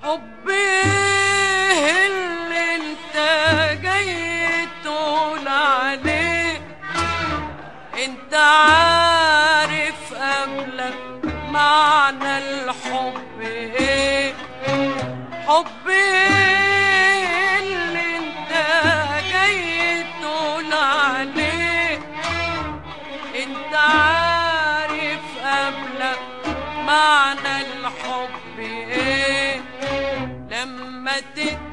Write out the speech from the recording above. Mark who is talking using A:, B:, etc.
A: حبي اللي انت جاي تقول عليه، انت عارف قبلك معنى الحب ايه. حبي اللي انت جاي تقول عليه، انت عارف قبلك معنى الحب ايه. لما